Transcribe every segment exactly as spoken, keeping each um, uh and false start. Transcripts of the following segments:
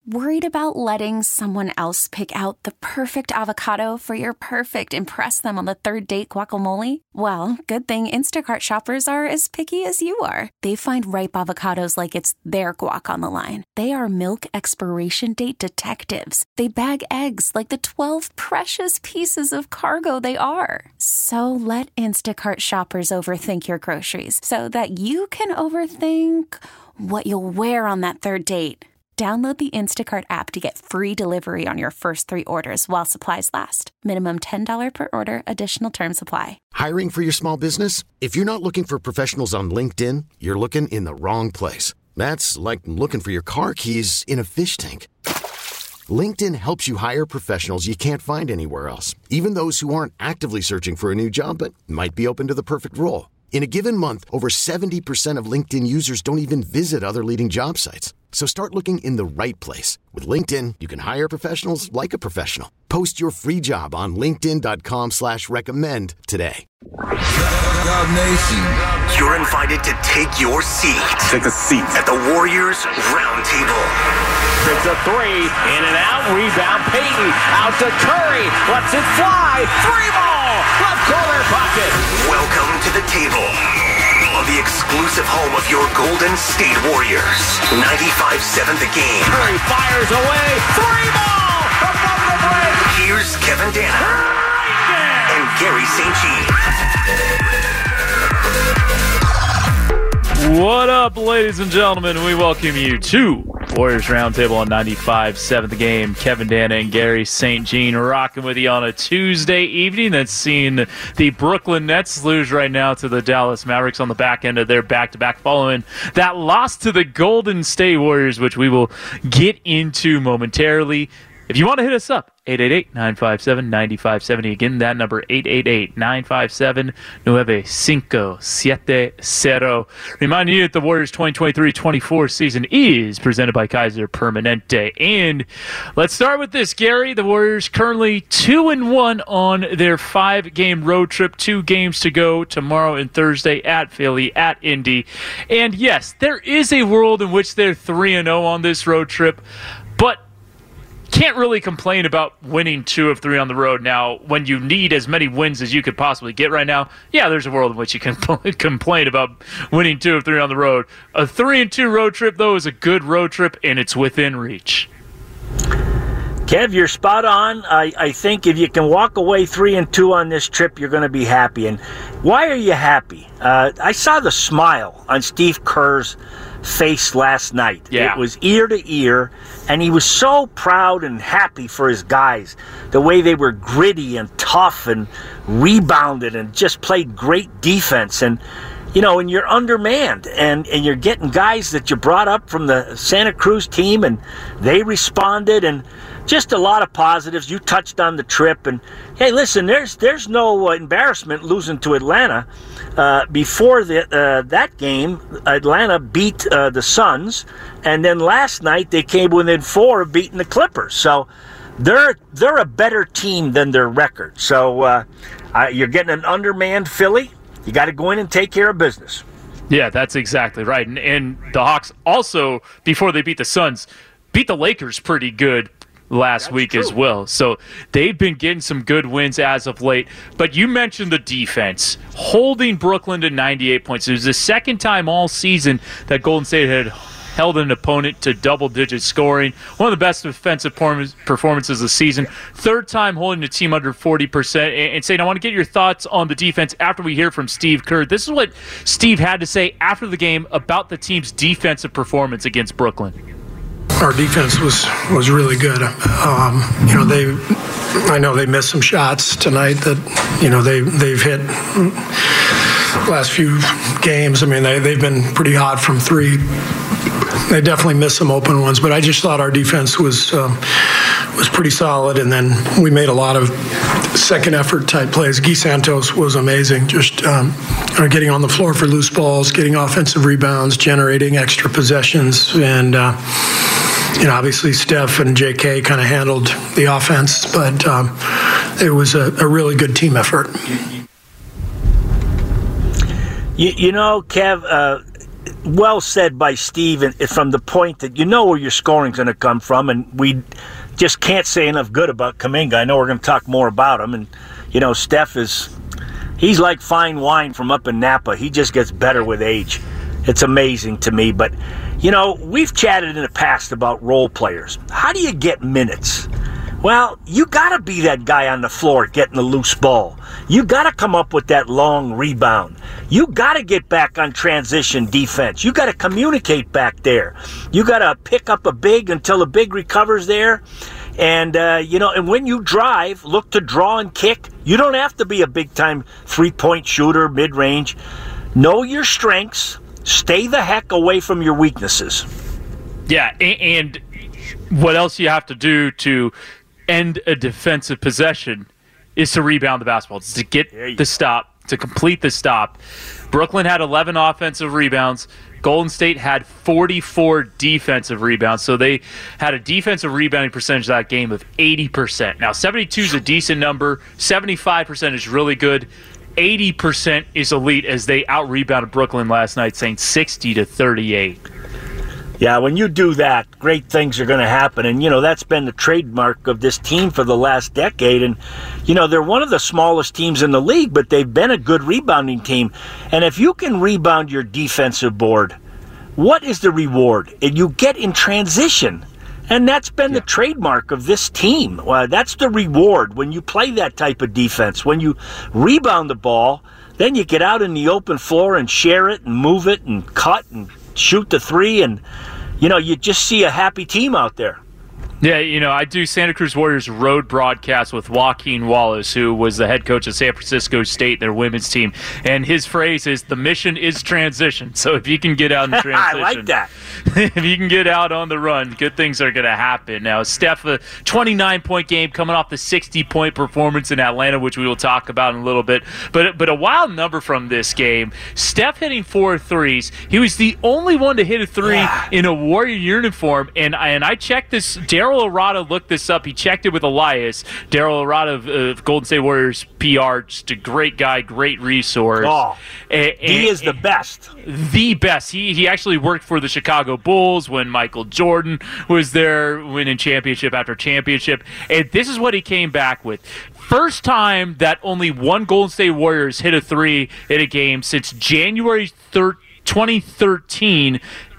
Worried about letting someone else pick out the perfect avocado for your perfect impress them on the third date guacamole? Well, good thing Instacart shoppers are as picky as you are. They find ripe avocados like it's their guac on the line. They are milk expiration date detectives. They bag eggs like the twelve precious pieces of cargo they are. So let Instacart shoppers overthink your groceries so that you can overthink what you'll wear on that third date. Download the Instacart app to get free delivery on your first three orders while supplies last. Minimum ten dollars per order. Additional terms apply. Hiring for your small business? If you're not looking for professionals on LinkedIn, you're looking in the wrong place. That's like looking for your car keys in a fish tank. LinkedIn helps you hire professionals you can't find anywhere else, even those who aren't actively searching for a new job but might be open to the perfect role. In a given month, over seventy percent of LinkedIn users don't even visit other leading job sites. So start looking in the right place. With LinkedIn, you can hire professionals like a professional. Post your free job on linkedin.com slash recommend today. Dub Nation. You're invited to take your seat. Take a seat. At the Warriors Roundtable. It's a three, in and out, rebound, Payton, out to Curry, lets it fly, three ball, left corner pocket. Welcome to the table. On the exclusive home of your Golden State Warriors. ninety-five seven The Game. Curry fires away. Three ball above the break. Here's Kevin Dana and Gary Saint Jean. What up, ladies and gentlemen? We welcome you to Warriors Roundtable on ninety-five point seven The Game. Kevin Dana and Gary Saint Jean rocking with you on a Tuesday evening that's seen the Brooklyn Nets lose right now to the Dallas Mavericks on the back end of their back-to-back following that loss to the Golden State Warriors, which we will get into momentarily. If you want to hit us up, eight eight eight, nine five seven, nine five seven zero. Again, that number, eight eight eight, nine five seven, nine five seven zero. Reminding you that the Warriors twenty twenty-three twenty-four season is presented by Kaiser Permanente. And let's start with this, Gary. The Warriors currently two and one on their five-game road trip. Two games to go tomorrow and Thursday at Philly, at Indy. And yes, there is a world in which they're three and oh on this road trip, but can't really complain about winning two of three on the road. Now, when you need as many wins as you could possibly get right now, yeah, there's a world in which you can complain about winning two of three on the road. A three and two road trip, though, is a good road trip, and it's within reach. Kev, you're spot on. I, I think if you can walk away three and two on this trip, you're going to be happy. And why are you happy? Uh, I saw the smile on Steve Kerr's face last night. Yeah. It was ear to ear, and he was so proud and happy for his guys. The way they were gritty and tough and rebounded and just played great defense. And you know, and you're undermanned, and, and you're getting guys that you brought up from the Santa Cruz team, and they responded, and just a lot of positives. You touched on the trip, and hey, listen, there's there's no embarrassment losing to Atlanta. Uh, before the, uh, that game, Atlanta beat uh, the Suns, and then last night they came within four of beating the Clippers. So they're they're a better team than their record. So uh, uh, you're getting an undermanned Philly. You got to go in and take care of business. Yeah, that's exactly right. And, and the Hawks also, before they beat the Suns, beat the Lakers pretty good last that's week true. as well. So they've been getting some good wins as of late. But you mentioned the defense, holding Brooklyn to ninety-eight points. It was the second time all season that Golden State had held an opponent to double-digit scoring. One of the best defensive performances of the season. Third time holding the team under forty percent. And Saint, I want to get your thoughts on the defense after we hear from Steve Kerr. This is what Steve had to say after the game about the team's defensive performance against Brooklyn. Our defense was, was really good. Um, you know, they, I know they missed some shots tonight that, you know, they, they've hit last few games. I mean, they, they've been pretty hot from three. They definitely missed some open ones, but I just thought our defense was um, was pretty solid, and then we made a lot of second effort type plays. Guy Santos was amazing, just um, getting on the floor for loose balls, getting offensive rebounds, generating extra possessions, and uh, you know, obviously Steph and J K kind of handled the offense, but um, it was a, a really good team effort. You, you know, Kev, uh, well said by Steve from the point that you know where your scoring's going to come from, and we just can't say enough good about Kuminga. I know we're going to talk more about him, and, you know, Steph is, he's like fine wine from up in Napa. He just gets better with age. It's amazing to me. But, you know, we've chatted in the past about role players. How do you get minutes? Well, you got to be that guy on the floor getting the loose ball. You got to come up with that long rebound. You got to get back on transition defense. You got to communicate back there. You got to pick up a big until the big recovers there. And, uh, you know, and when you drive, look to draw and kick. You don't have to be a big-time three-point shooter, mid-range. Know your strengths. Stay the heck away from your weaknesses. Yeah, and what else you have to do to end a defensive possession is to rebound the basketball. It's to get the stop, to complete the stop. Brooklyn had eleven offensive rebounds. Golden State had forty-four defensive rebounds, so they had a defensive rebounding percentage of that game of eighty percent. Now, seventy-two is a decent number. seventy-five percent is really good. eighty percent is elite as they out-rebounded Brooklyn last night, saying sixty to thirty-eight. Yeah, when you do that, great things are going to happen. And, you know, that's been the trademark of this team for the last decade. And, you know, they're one of the smallest teams in the league, but they've been a good rebounding team. And if you can rebound your defensive board, what is the reward? And you get in transition. And that's been yeah. the trademark of this team. Uh, that's the reward when you play that type of defense. When you rebound the ball, then you get out in the open floor and share it and move it and cut and shoot the three, and, you know, you just see a happy team out there. Yeah, you know, I do Santa Cruz Warriors road broadcast with Joaquin Wallace, who was the head coach of San Francisco State, their women's team. And his phrase is, the mission is transition. So if you can get out in transition. I like that. If you can get out on the run, good things are going to happen. Now, Steph, a twenty-nine point game coming off the sixty point performance in Atlanta, which we will talk about in a little bit. But, but a wild number from this game, Steph hitting four threes. He was the only one to hit a three yeah. in a Warrior uniform. And, and I checked this, Daryl Arata looked this up. He checked it with Elias. Daryl Arata of, of Golden State Warriors P R, just a great guy, great resource. Oh, and, he is the best. The best. He he actually worked for the Chicago Bulls when Michael Jordan was there, winning championship after championship. And this is what he came back with. First time that only one Golden State Warriors hit a three in a game since January third, twenty thirteen.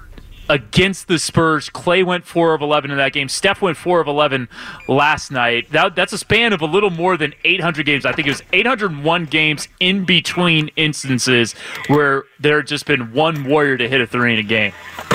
Against the Spurs. Clay went four of eleven in that game. Steph went four of eleven last night. That, that's a span of a little more than eight hundred games. I think it was eight hundred one games in between instances where there had just been one Warrior to hit a three in a game.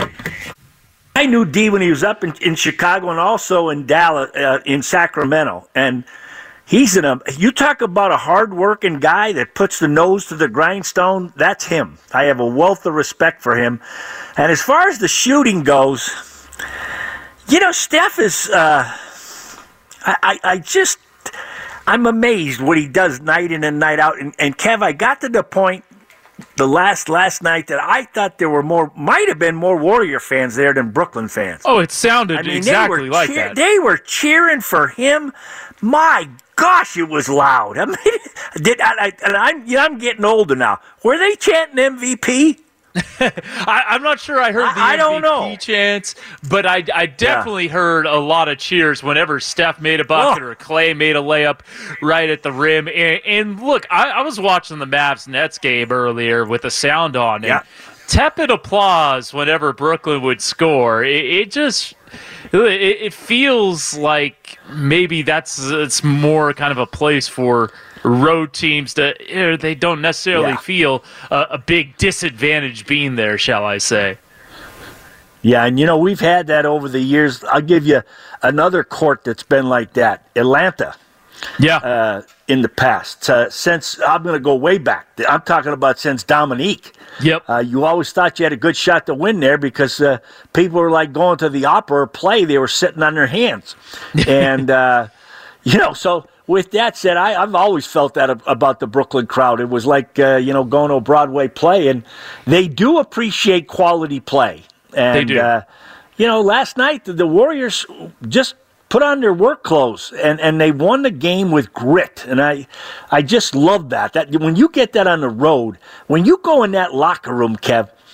I knew D when he was up in, in Chicago and also in Dallas, uh, in Sacramento. And he's in a, you talk about a hard-working guy that puts the nose to the grindstone, that's him. I have a wealth of respect for him. And as far as the shooting goes, you know, Steph is, uh, I, I, I just, I'm amazed what he does night in and night out. And, and Kev, I got to the point the last last night that I thought there were more, might have been more Warrior fans there than Brooklyn fans. Oh, it sounded I mean, exactly like cheer- that. They were cheering for him. My gosh, it was loud. I mean, did I, I, and I'm, you know, I'm getting older now. Were they chanting M V P? I, I'm not sure I heard the I, I M V P don't know. chants, but I, I definitely yeah. heard a lot of cheers whenever Steph made a bucket oh. or Clay made a layup right at the rim. And, and look, I, I was watching the Mavs-Nets game earlier with the sound on, and yeah. tepid applause whenever Brooklyn would score. It, it just... It, it feels like maybe that's it's more kind of a place for road teams that you know, they don't necessarily yeah. feel a, a big disadvantage being there, shall I say. Yeah, and you know, we've had that over the years. I'll give you another court that's been like that, Atlanta. Yeah. Uh, in the past, uh, since I'm going to go way back. I'm talking about since Dominique. Yep. Uh, you always thought you had a good shot to win there because uh, people were like going to the opera or play. They were sitting on their hands. and, uh, you know, so with that said, I, I've always felt that about the Brooklyn crowd. It was like, uh, you know, going to a Broadway play. And they do appreciate quality play. And, they do. Uh, you know, last night the, the Warriors just put on their work clothes, and, and they won the game with grit. And I I just love that. That when you get that on the road, when you go in that locker room, Kev,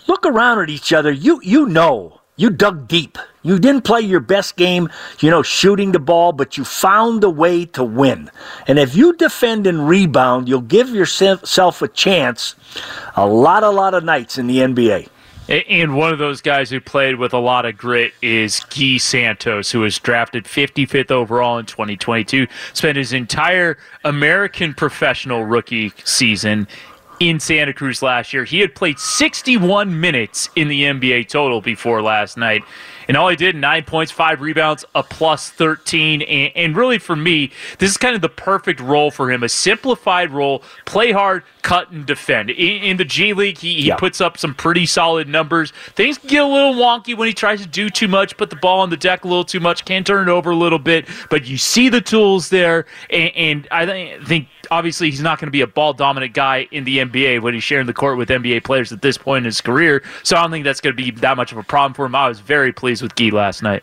look around at each other. You you know, you dug deep. You didn't play your best game, you know, shooting the ball, but you found a way to win. And if you defend and rebound, you'll give yourself a chance a lot, a lot of nights in the N B A. And one of those guys who played with a lot of grit is Guy Santos, who was drafted fifty-fifth overall in twenty twenty-two, spent his entire American professional rookie season in Santa Cruz last year. He had played sixty-one minutes in the N B A total before last night. And all he did, nine points, five rebounds, a plus thirteen. And, and really, for me, this is kind of the perfect role for him. A simplified role, play hard, cut, and defend. In, in the G League, he, he yeah. puts up some pretty solid numbers. Things get a little wonky when he tries to do too much, put the ball on the deck a little too much, can turn it over a little bit. But you see the tools there. And, and I th- think, obviously, he's not going to be a ball-dominant guy in the N B A when he's sharing the court with N B A players at this point in his career. So I don't think that's going to be that much of a problem for him. I was very pleased with Guy last night.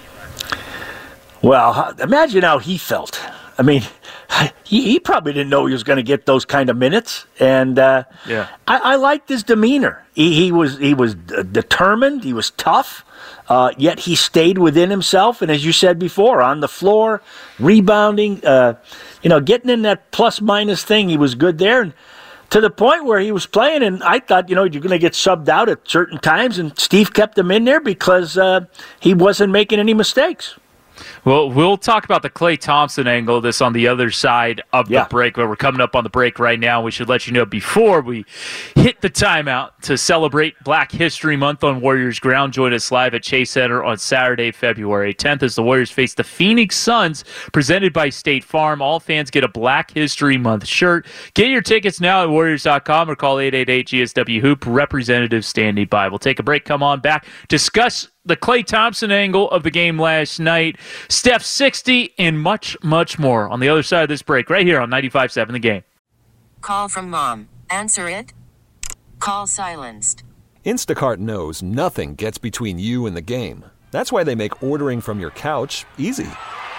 Well, imagine how he felt. I mean, he, he probably didn't know he was going to get those kind of minutes, and uh, yeah, I, I liked his demeanor. He, he was he was determined. He was tough. Uh, yet he stayed within himself, and as you said before, on the floor, rebounding, uh, you know, getting in that plus-minus thing, he was good there, and to the point where he was playing, and I thought, you know, you're going to get subbed out at certain times, and Steve kept him in there because uh, he wasn't making any mistakes. Well, we'll talk about the Klay Thompson angle of this on the other side of yeah. the break, but we're coming up on the break right now. We should let you know before we hit the timeout to celebrate Black History Month on Warriors ground. Join us live at Chase Center on Saturday, February tenth as the Warriors face the Phoenix Suns, presented by State Farm. All fans get a Black History Month shirt. Get your tickets now at Warriors dot com or call eight eight eight G S W Hoop. Representative standing by. We'll take a break, come on back, discuss the Klay Thompson angle of the game last night, Steph sixty, and much, much more on the other side of this break right here on ninety-five point seven The Game. Call from mom. Answer it. Call silenced. Instacart knows nothing gets between you and the game. That's why they make ordering from your couch easy.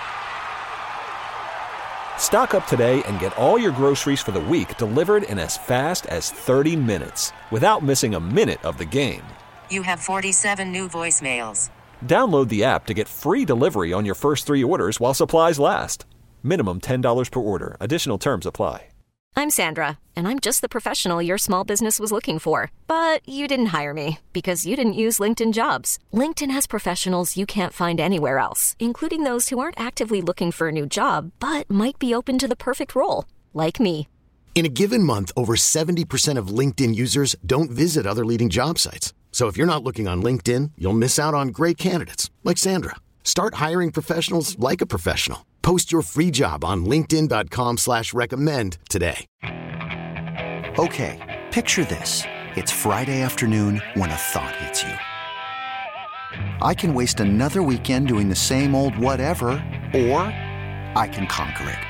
Stock up today and get all your groceries for the week delivered in as fast as thirty minutes without missing a minute of the game. You have forty-seven new voicemails. Download the app to get free delivery on your first three orders while supplies last. Minimum ten dollars per order. Additional terms apply. I'm Sandra, and I'm just the professional your small business was looking for. But you didn't hire me because you didn't use LinkedIn Jobs. LinkedIn has professionals you can't find anywhere else, including those who aren't actively looking for a new job, but might be open to the perfect role, like me. In a given month, over seventy percent of LinkedIn users don't visit other leading job sites. So if you're not looking on LinkedIn, you'll miss out on great candidates like Sandra. Start hiring professionals like a professional. Post your free job on linkedin dot com slash recommend today. Okay, picture this. It's Friday afternoon when a thought hits you. I can waste another weekend doing the same old whatever, or I can conquer it.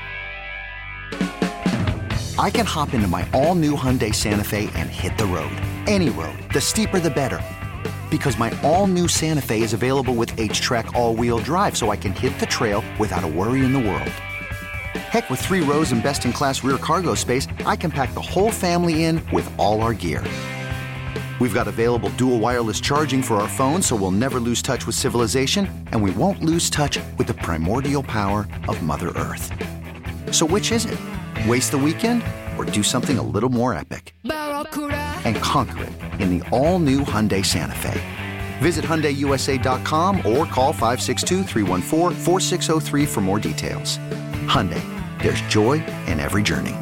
I can hop into my all-new Hyundai Santa Fe and hit the road. Any road. The steeper, the better. Because my all-new Santa Fe is available with H-Track all-wheel drive, so I can hit the trail without a worry in the world. Heck, with three rows and best-in-class rear cargo space, I can pack the whole family in with all our gear. We've got available dual wireless charging for our phones, so we'll never lose touch with civilization, and we won't lose touch with the primordial power of Mother Earth. So which is it? Waste the weekend or do something a little more epic? And conquer it in the all-new Hyundai Santa Fe. Visit Hyundai U S A dot com or call five six two, three one four, four six zero three for more details. Hyundai, there's joy in every journey.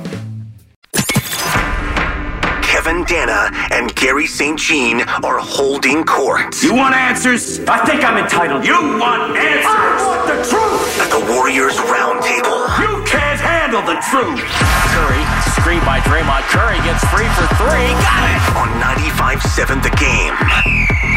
Kevin Danna and Gary Saint Jean are holding court. You want answers? I think I'm entitled. You want answers? I want the truth! At the Warriors Roundtable. You can't handle the truth! Curry, screen by Draymond. Curry gets free for three. Got it! On ninety-five point seven The Game.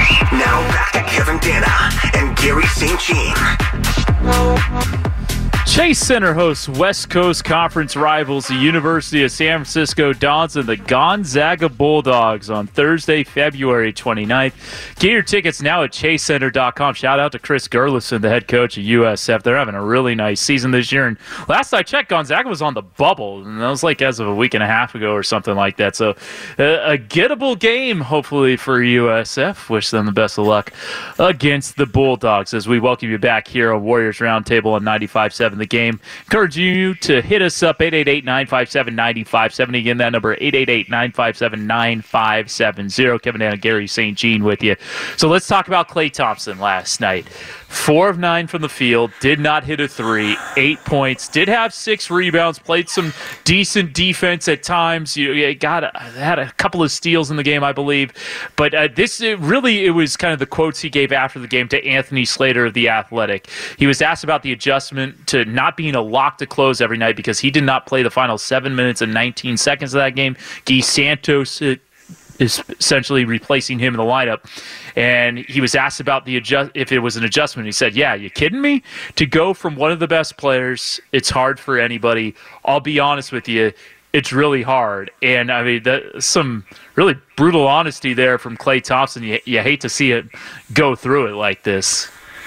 Now back to Kevin Danna and Gary Saint Jean. Chase Center hosts West Coast Conference rivals, the University of San Francisco Dons and the Gonzaga Bulldogs on Thursday, February twenty-ninth. Get your tickets now at chase center dot com. Shout out to Chris Gerlison, the head coach of U S F. They're having a really nice season this year. And last I checked, Gonzaga was on the bubble, and that was like as of a week and a half ago or something like that. So a, a gettable game, hopefully, for U S F. Wish them the best of luck against the Bulldogs as we welcome you back here on Warriors Roundtable on ninety-five point seven The Game. Encouraging you to hit us up, eight eight eight, nine five seven, nine five seven zero. Again, that number, eight eight eight, nine five seven, nine five seven zero. Kevin Dan and Gary Saint Jean with you. So let's talk about Klay Thompson last night. Four of nine from the field, did not hit a three, eight points, did have six rebounds, played some decent defense at times. You, you got a, had a couple of steals in the game, I believe. But uh, this it really, it was kind of the quotes he gave after the game to Anthony Slater of The Athletic. He was asked about the adjustment to not being a lock to close every night because he did not play the final seven minutes and nineteen seconds of that game. Guy Santos uh, is essentially replacing him in the lineup. And he was asked about the adjust if it was an adjustment. He said, yeah, you kidding me? To go from one of the best players, it's hard for anybody. I'll be honest with you, it's really hard. And, I mean, that, some really brutal honesty there from Klay Thompson. You, you hate to see it go through it like this.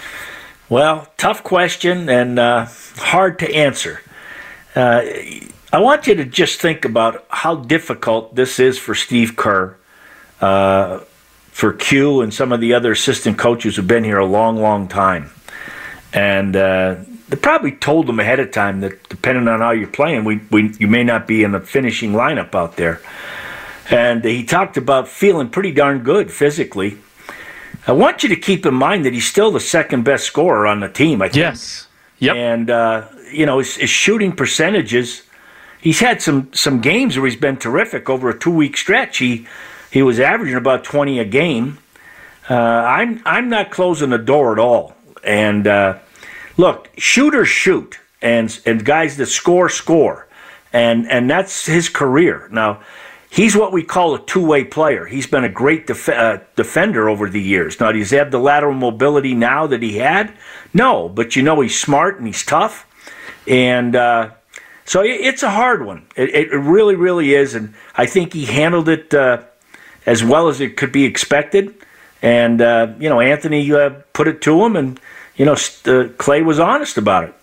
Well, tough question and uh, hard to answer. Uh, I want you to just think about how difficult this is for Steve Kerr, uh, for Q and some of the other assistant coaches who've been here a long, long time. And uh, they probably told them ahead of time that depending on how you're playing, we, we you may not be in the finishing lineup out there. And he talked about feeling pretty darn good physically. I want you to keep in mind that he's still the second best scorer on the team, I think. Yes. Yep. And, uh, you know, his, his shooting percentages, he's had some, some games where he's been terrific over a two-week stretch. He he was averaging about twenty a game. Uh, I'm I'm not closing the door at all. And, uh, look, shooters shoot, and and guys that score, score. And, and that's his career. Now, he's what we call a two-way player. He's been a great def- uh, defender over the years. Now, does he have the lateral mobility now that he had? No, but you know he's smart and he's tough. And uh, so it, it's a hard one. It, it really, really is. And I think he handled it uh, as well as it could be expected. And, uh, you know, Anthony uh, put it to him, and, you know, uh, Klay was honest about it.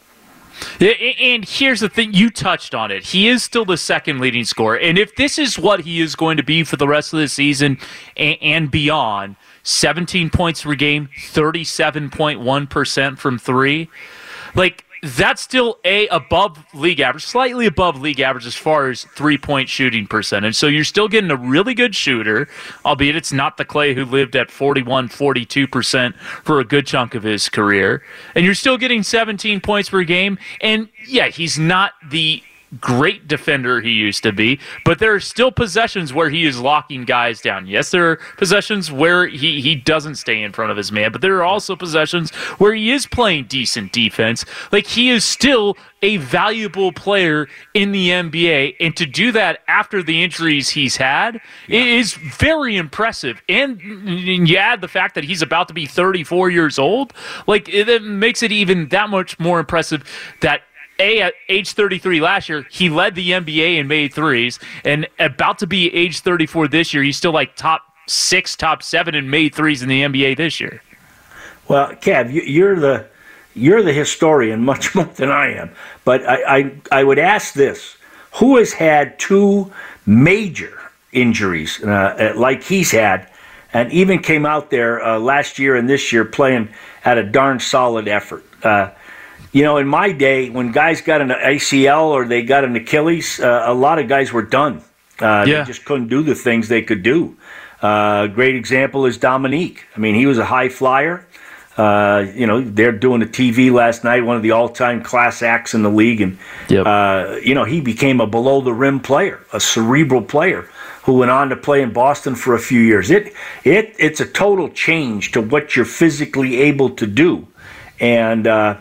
And here's the thing, you touched on it. He is still the second leading scorer. And if this is what he is going to be for the rest of the season and beyond, seventeen points per game, thirty-seven point one percent from three, like, that's still a above league average, slightly above league average as far as three-point shooting percentage. So you're still getting a really good shooter, albeit it's not the Klay who lived at forty-one, forty-two percent for a good chunk of his career. And you're still getting seventeen points per game. And, yeah, he's not the great defender he used to be, but there are still possessions where he is locking guys down. Yes, there are possessions where he, he doesn't stay in front of his man, but there are also possessions where he is playing decent defense. Like, he is still a valuable player in the N B A, and to do that after the injuries he's had yeah. is very impressive. And you add the fact that he's about to be thirty-four years old, like, it makes it even that much more impressive that A, at age thirty-three last year, he led the N B A in made threes, and about to be age thirty-four this year, he's still like top six, top seven in made threes in the N B A this year. Well, Kev, you're the you're the historian much more than I am, but I, I, I would ask this. Who has had two major injuries uh, like he's had, and even came out there uh, last year and this year playing at a darn solid effort? Uh, You know, in my day, when guys got an A C L or they got an Achilles, uh, a lot of guys were done. Uh, yeah. They just couldn't do the things they could do. Uh, a great example is Dominique. I mean, he was a high flyer. Uh, you know, they're doing the T V last night, one of the all-time class acts in the league. And, yep. uh, you know, he became a below-the-rim player, a cerebral player who went on to play in Boston for a few years. It it It's a total change to what you're physically able to do. And, uh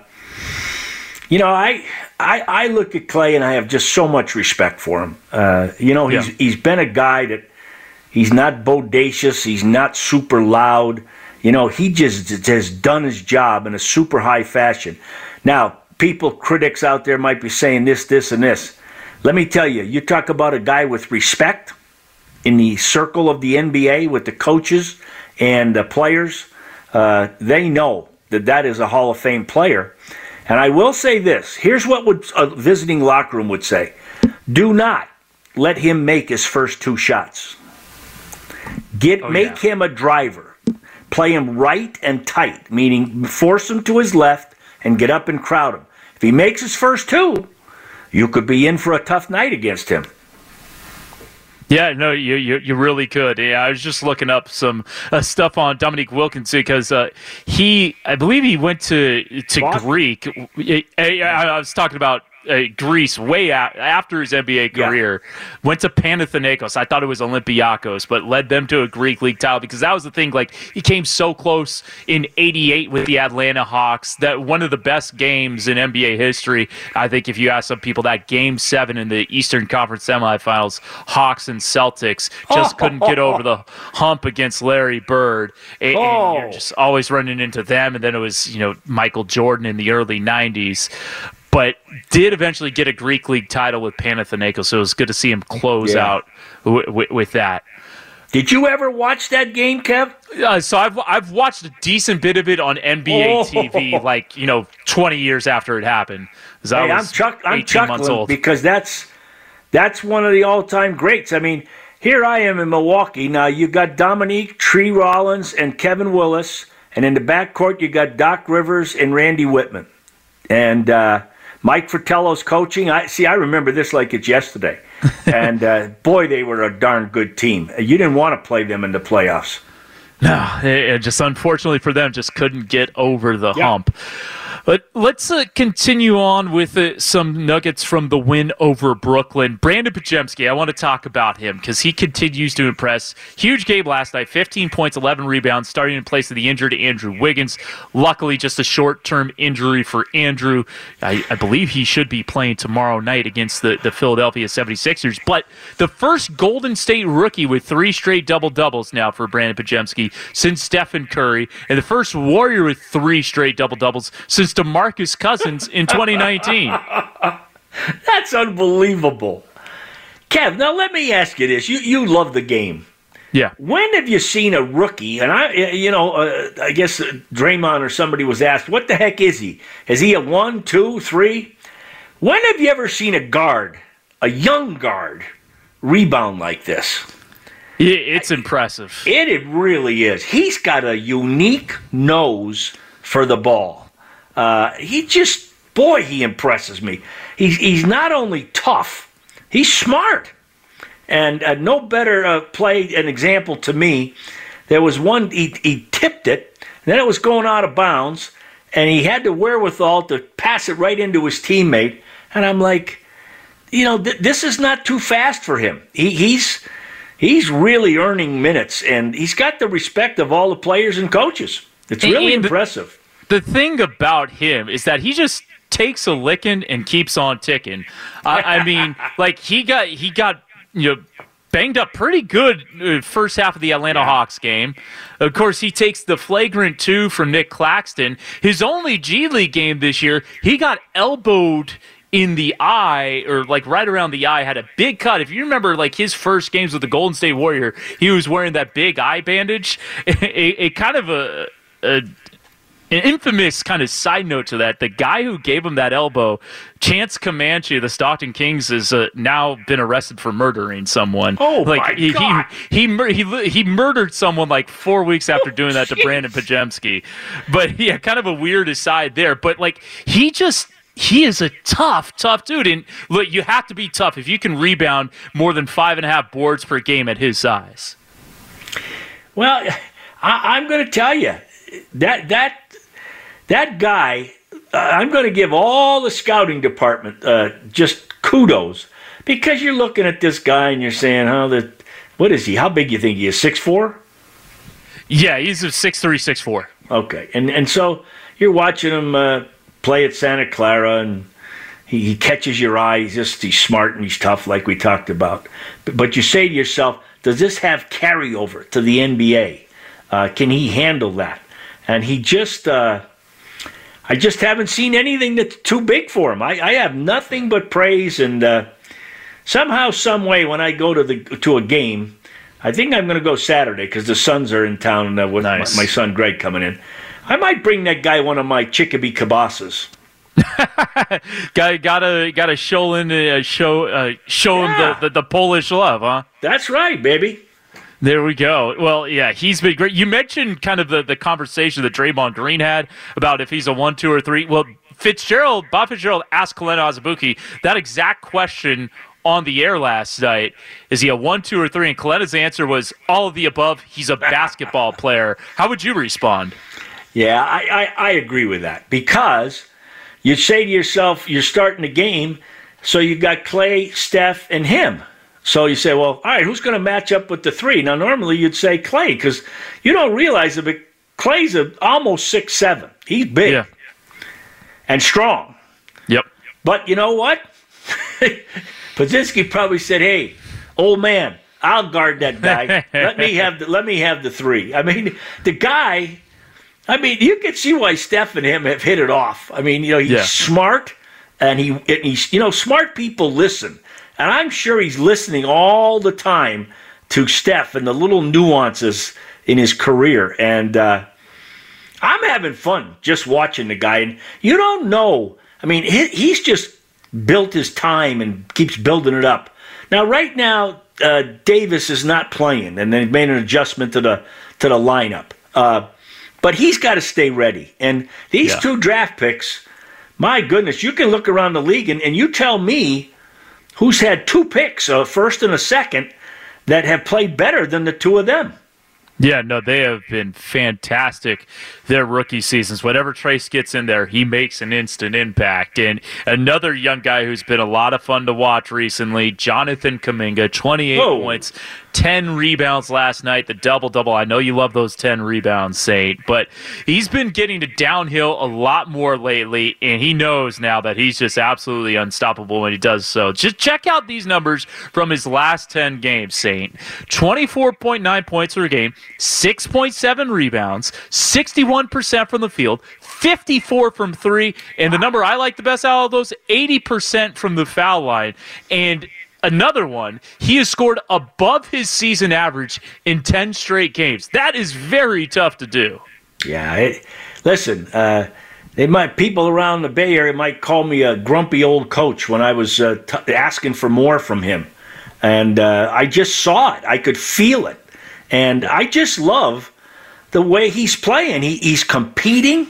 You know, I, I I look at Klay and I have just so much respect for him. Uh, you know, he's yeah. he's been a guy that he's not bodacious, he's not super loud. You know, he just has done his job in a super high fashion. Now, people, critics out there might be saying this, this, and this. Let me tell you, you talk about a guy with respect in the circle of the N B A with the coaches and the players. Uh, they know that that is a Hall of Fame player. And I will say this. Here's what would a visiting locker room would say. Do not let him make his first two shots. Get, oh, make yeah. him a driver. Play him right and tight, meaning force him to his left and get up and crowd him. If he makes his first two, you could be in for a tough night against him. Yeah, no, you you, you really could. Yeah, I was just looking up some uh, stuff on Dominique Wilkins because uh, he, I believe he went to to Boston. Greek. I, I, I was talking about uh, Greece way a- after his N B A career. Yeah. Went to Panathinaikos. I thought it was Olympiakos, but led them to a Greek league title because that was the thing. Like he came so close in eighty-eight with the Atlanta Hawks. That one of the best games in N B A history. I think if you ask some people, that Game Seven in the Eastern Conference semifinals, Hawks and Celtics just couldn't get over the hump against Larry Bird. And, oh. and you're just always running into them. And then it was you know Michael Jordan in the early nineties. But did eventually get a Greek league title with Panathinaikos, so it was good to see him close yeah. out w- w- with that. Did you ever watch that game, Kev? Uh, so I've I've watched a decent bit of it on N B A oh. T V, like you know, twenty years after it happened. Hey, I was I'm, chuck- I'm chuckling because that's that's one of the all-time greats. I mean, here I am in Milwaukee now. You got Dominique, Tree Rollins, and Kevin Willis, and in the backcourt you got Doc Rivers and Randy Whitman, and. Uh, Mike Fratello's coaching. I see. I remember this like it's yesterday, and uh, boy, they were a darn good team. You didn't want to play them in the playoffs. No, it, just unfortunately for them, just couldn't get over the yeah. hump. But let's uh, continue on with uh, some nuggets from the win over Brooklyn. Brandon Podziemski, I want to talk about him because he continues to impress. Huge game last night, fifteen points, eleven rebounds, starting in place of the injured Andrew Wiggins. Luckily, just a short-term injury for Andrew. I, I believe he should be playing tomorrow night against the, the Philadelphia seventy-sixers. But the first Golden State rookie with three straight double-doubles now for Brandon Podziemski since Stephen Curry, and the first Warrior with three straight double-doubles since DeMarcus Cousins in twenty nineteen. That's unbelievable. Kev, now let me ask you this. You you love the game. Yeah. When have you seen a rookie, and I, you know, uh, I guess Draymond or somebody was asked, what the heck is he? Is he a one, two, three? When have you ever seen a guard, a young guard, rebound like this? It's impressive. It, it really is. He's got a unique nose for the ball. Uh, he just, boy, he impresses me. He's, he's not only tough, he's smart. And uh, no better uh, play, an example to me, there was one, he, he tipped it, and then it was going out of bounds, and he had the wherewithal to pass it right into his teammate. And I'm like, you know, th- this is not too fast for him. He, he's he's really earning minutes, and he's got the respect of all the players and coaches. It's really and impressive. The, the thing about him is that he just takes a licking and keeps on ticking. I, I mean, like he got he got you know banged up pretty good uh, first half of the Atlanta yeah. Hawks game. Of course, he takes the flagrant two from Nick Claxton. His only G League game this year, he got elbowed in the eye, or like right around the eye, had a big cut. If you remember, like his first games with the Golden State Warrior, he was wearing that big eye bandage. a, a kind of a, a an infamous kind of side note to that, the guy who gave him that elbow, Chance Comanche of the Stockton Kings, has uh, now been arrested for murdering someone. Oh, like, my he, God. He, he, he, he murdered someone like four weeks after oh, doing that geez. to Brandon Podziemski. But, yeah, kind of a weird aside there. But, like, he just... He is a tough, tough dude. And look, you have to be tough if you can rebound more than five and a half boards per game at his size. Well, I, I'm going to tell you, that that that guy, uh, I'm going to give all the scouting department uh, just kudos, because you're looking at this guy and you're saying, "How the what is he? How big do you think he is? six foot four?" Yeah, he's a six three, six four. Okay, and and so you're watching him Uh, play at Santa Clara, and he, he catches your eye. He's just he's smart and he's tough, like we talked about. But, but you say to yourself, does this have carryover to the N B A? Uh, can he handle that? And he just, uh, I just haven't seen anything that's too big for him. I, I have nothing but praise, and uh, somehow, some way, when I go to the to a game, I think I'm going to go Saturday because the Suns are in town uh, with nice. my, my son Greg coming in. I might bring that guy one of my Chicopee kibasas. Got gotta gotta show in uh, show uh, show yeah. him the, the, the Polish love, huh? That's right, baby. There we go. Well, yeah, he's been great. You mentioned kind of the, the conversation that Draymond Green had about if he's a one, two, or three. Well, Fitzgerald, Bob Fitzgerald asked Kalena Azubuike that exact question on the air last night. Is he a one, two, or three? And Kalena's answer was all of the above. He's a basketball player. How would you respond? Yeah, I, I, I agree with that because you say to yourself, you're starting the game, so you got Clay, Steph, and him. So you say, well, all right, who's going to match up with the three? Now, normally you'd say Clay because you don't realize it, but Clay's a, almost six seven. He's big yeah. and strong. Yep. But you know what? Podzinski probably said, hey, old man, I'll guard that guy. let me have the, let me have the three. I mean, the guy, I mean, you can see why Steph and him have hit it off. I mean, you know, he's yeah. smart, and he and he's, you know, smart people listen. And I'm sure he's listening all the time to Steph and the little nuances in his career. And uh, I'm having fun just watching the guy. And you don't know. I mean, he, he's just built his time and keeps building it up. Now, right now, uh, Davis is not playing, and they've made an adjustment to the to the lineup. Uh, but he's got to stay ready. And these yeah. two draft picks, my goodness, you can look around the league, and, and you tell me who's had two picks, a first and a second, that have played better than the two of them. Yeah, no, they have been fantastic their rookie seasons. Whenever Trace gets in there, he makes an instant impact. And another young guy who's been a lot of fun to watch recently, Jonathan Kuminga, twenty-eight Whoa. points, ten rebounds last night, the double-double. I know you love those ten rebounds, Saint, but he's been getting to downhill a lot more lately, and he knows now that he's just absolutely unstoppable when he does so. Just check out these numbers from his last ten games, Saint. twenty-four point nine points per game, six point seven rebounds, sixty-one percent from the field, fifty-four from three, and the number I like the best out of those, eighty percent from the foul line. And another one, he has scored above his season average in ten straight games. That is very tough to do. Yeah, it, listen, uh, they might people around the Bay Area might call me a grumpy old coach when I was uh, t- asking for more from him. And uh, I just saw it. I could feel it. And I just love the way he's playing. He, he's competing.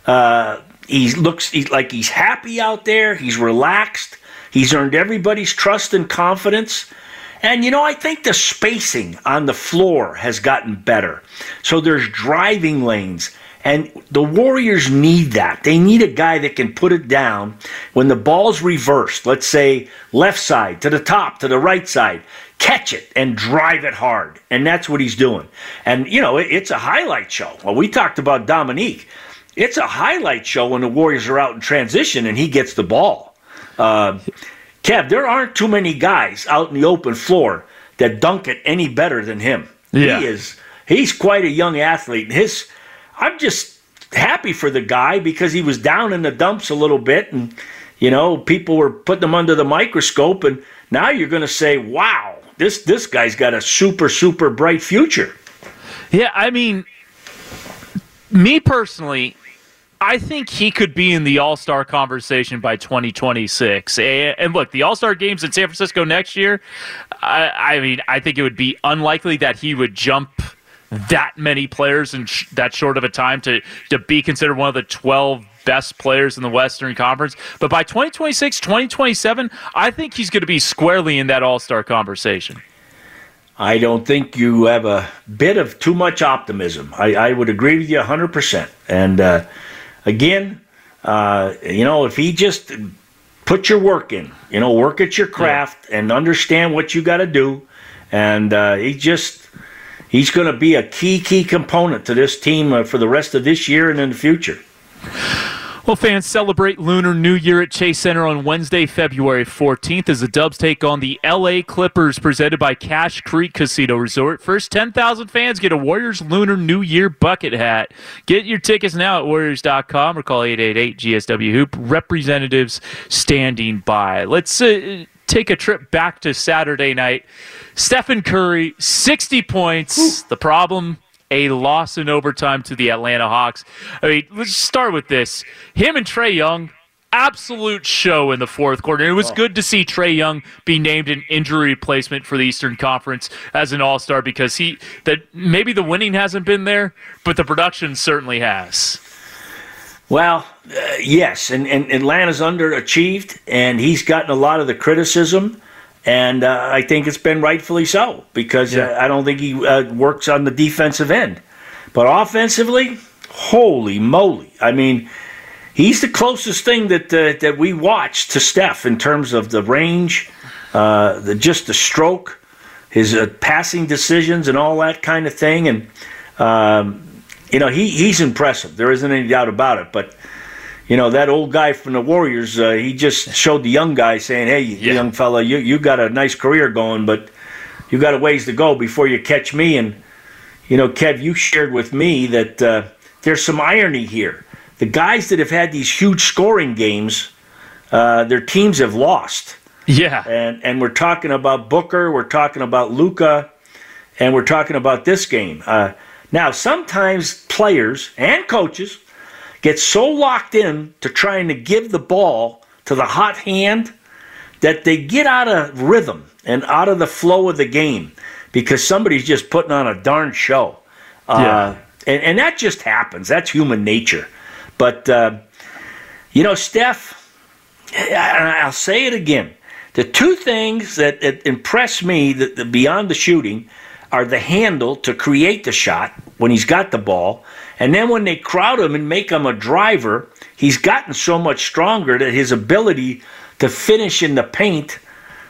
Uh, he looks he's like he's happy out there. He's relaxed. He's earned everybody's trust and confidence. And, you know, I think the spacing on the floor has gotten better. So there's driving lanes. And the Warriors need that. They need a guy that can put it down when the ball's reversed. Let's say left side, to the top, to the right side. Catch it and drive it hard. And that's what he's doing. And, you know, it, it's a highlight show. Well, we talked about Dominique. It's a highlight show when the Warriors are out in transition and he gets the ball. Uh, Kev, there aren't too many guys out in the open floor that dunk it any better than him. Yeah. He is. He's quite a young athlete. His, I'm just happy for the guy because he was down in the dumps a little bit, and you know people were putting him under the microscope, and now you're going to say, "Wow, this this guy's got a super super bright future." Yeah, I mean, me personally, I think he could be in the All-Star conversation by twenty twenty-six. And look, the All-Star games in San Francisco next year, I, I mean, I think it would be unlikely that he would jump that many players in sh- that short of a time to, to be considered one of the twelve best players in the Western Conference. But by twenty twenty-six, twenty twenty-seven, I think he's going to be squarely in that All-Star conversation. I don't think you have a bit of too much optimism. I, I would agree with you one hundred percent. And, uh, Again, uh, you know, if he just put your work in, you know, work at your craft yeah. and understand what you got to do, and uh, he just he's going to be a key, key component to this team uh, for the rest of this year and in the future. Well, fans celebrate Lunar New Year at Chase Center on Wednesday, February fourteenth as the Dubs take on the L A Clippers, presented by Cache Creek Casino Resort. First ten thousand fans get a Warriors Lunar New Year bucket hat. Get your tickets now at Warriors dot com or call eight eight eight G S W Hoop. Representatives standing by. Let's uh, take a trip back to Saturday night. Stephen Curry, sixty points. Ooh. The problem, a loss in overtime to the Atlanta Hawks. I mean, let's start with this. Him and Trae Young, absolute show in the fourth quarter. It was oh. good to see Trae Young be named an injury replacement for the Eastern Conference as an all-star, because he that maybe the winning hasn't been there, but the production certainly has. Well, uh, yes, and, and Atlanta's underachieved, and he's gotten a lot of the criticism. And uh, I think it's been rightfully so, because yeah. uh, I don't think he uh, works on the defensive end. But offensively, holy moly. I mean, he's the closest thing that uh, that we watch to Steph in terms of the range, uh, the just the stroke, his uh, passing decisions and all that kind of thing. And, um, you know, he, he's impressive. There isn't any doubt about it. But, you know, that old guy from the Warriors, uh, he just showed the young guy saying, hey, yeah. young fella, you you got a nice career going, but you got a ways to go before you catch me. And, you know, Kev, you shared with me that uh, there's some irony here. The guys that have had these huge scoring games, uh, their teams have lost. Yeah. And and we're talking about Booker, we're talking about Luka, and we're talking about this game. Uh, now, sometimes players and coaches get so locked in to trying to give the ball to the hot hand that they get out of rhythm and out of the flow of the game because somebody's just putting on a darn show. Uh, yeah. and, and that just happens. That's human nature. But, uh, you know, Steph, I'll say it again. The two things that, that impress me that, that beyond the shooting are the handle to create the shot when he's got the ball. And then when they crowd him and make him a driver, he's gotten so much stronger that his ability to finish in the paint,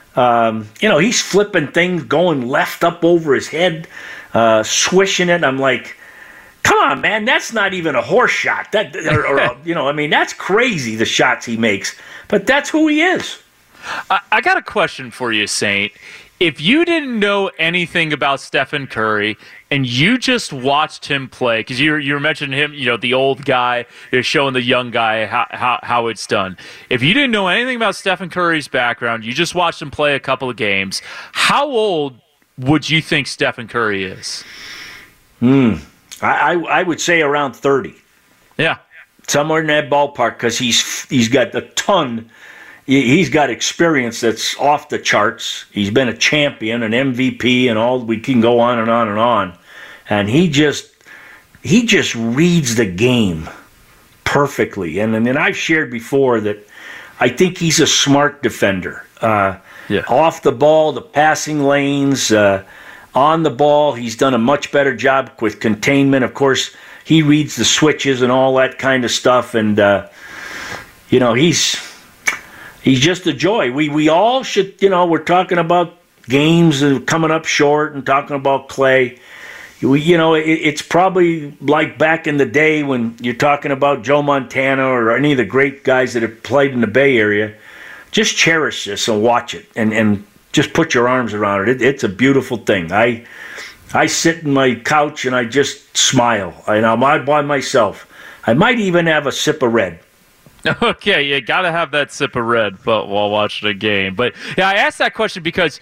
um, you know, he's flipping things, going left up over his head, uh, swishing it. I'm like, come on, man, that's not even a horse shot. That, or, or you know, I mean, that's crazy, the shots he makes. But that's who he is. I, I got a question for you, Saint. If you didn't know anything about Stephen Curry and you just watched him play, because you you were mentioning him, you know, the old guy, you're showing the young guy how, how how it's done. If you didn't know anything about Stephen Curry's background, you just watched him play a couple of games, how old would you think Stephen Curry is? Hmm. I, I I would say around thirty. Yeah. Somewhere in that ballpark, because he's he's got a ton. He's got experience that's off the charts. He's been a champion, an M V P, and all. We can go on and on and on. And he just he just reads the game perfectly. And, and then I've shared before that I think he's a smart defender. Uh, yeah. Off the ball, the passing lanes, uh, on the ball, he's done a much better job with containment. Of course, he reads the switches and all that kind of stuff. And, uh, you know, he's... He's just a joy. We we all should, you know, we're talking about games and coming up short and talking about Clay. We, you know, it, it's probably like back in the day when you're talking about Joe Montana or any of the great guys that have played in the Bay Area. Just cherish this and watch it and, and just put your arms around it. it. It's a beautiful thing. I I sit in my couch and I just smile. I know, I'm by myself. I might even have a sip of red. Okay, you got to have that sip of red but while watching a game. But, yeah, I asked that question because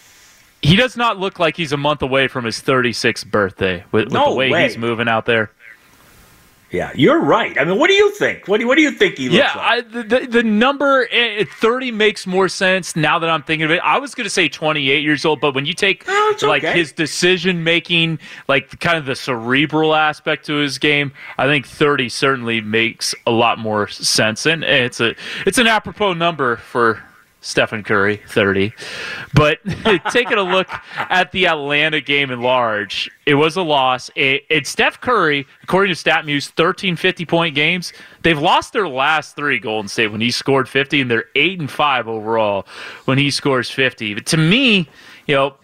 he does not look like he's a month away from his thirty-sixth birthday with, with no the way, way he's moving out there. Yeah, you're right. I mean, what do you think? What do, what do you think he looks yeah, like? Yeah, the, the number uh, thirty makes more sense now that I'm thinking of it. I was going to say twenty-eight years old, but when you take oh, like okay. his decision-making, like kind of the cerebral aspect to his game, I think thirty certainly makes a lot more sense. And it's a it's an apropos number for Stephen Curry, thirty. But taking a look at the Atlanta game in large, it was a loss. It, it Steph Curry, according to StatMuse, thirteen fifty-point games. They've lost their last three, Golden State, when he scored fifty, and they're eight and five overall when he scores fifty. But to me, you know,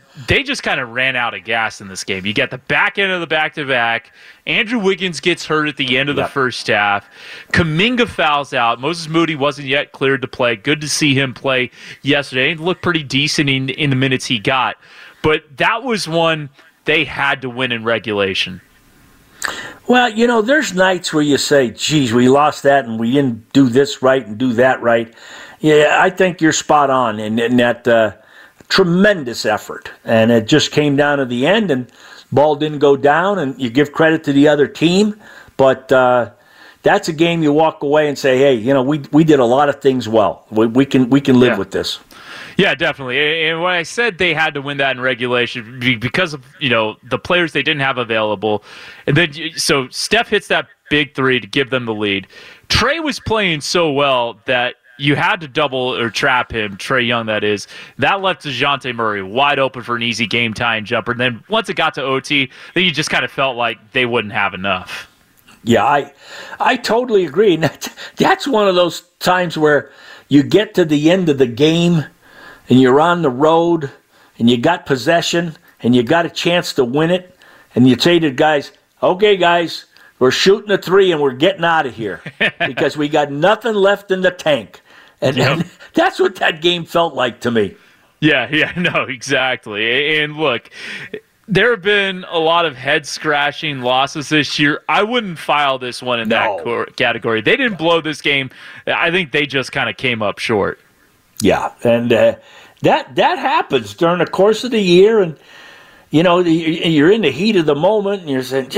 they just kind of ran out of gas in this game. You get the back end of the back-to-back. Andrew Wiggins gets hurt at the end of yep. the first half. Kuminga fouls out. Moses Moody wasn't yet cleared to play. Good to see him play yesterday. He looked pretty decent in, in the minutes he got. But that was one they had to win in regulation. Well, you know, there's nights where you say, geez, we lost that and we didn't do this right and do that right. Yeah, I think you're spot on in, in that uh, tremendous effort. And it just came down to the end, and ball didn't go down, and you give credit to the other team. But uh, that's a game you walk away and say, hey, you know, we we did a lot of things well. We, we can we can live yeah. with this. Yeah, definitely. And when I said they had to win that in regulation, because of, you know, the players they didn't have available, and then so Steph hits that big three to give them the lead. Trae was playing so well that you had to double or trap him, Trae Young, that is. That left DeJounte Murray wide open for an easy game-tying jumper. And then once it got to O T, then you just kind of felt like they wouldn't have enough. Yeah, I I totally agree. And that's, that's one of those times where you get to the end of the game and you're on the road and you got possession and you got a chance to win it, and you say to the guys, okay, guys, we're shooting a three and we're getting out of here because we got nothing left in the tank. And, yep. and that's what that game felt like to me. Yeah, yeah, no, exactly. And look, there have been a lot of head-scratching losses this year. I wouldn't file this one in no. that cor- category. They didn't blow this game. I think they just kind of came up short. Yeah, and uh, that that happens during the course of the year, and you know, you're in the heat of the moment, and you're saying,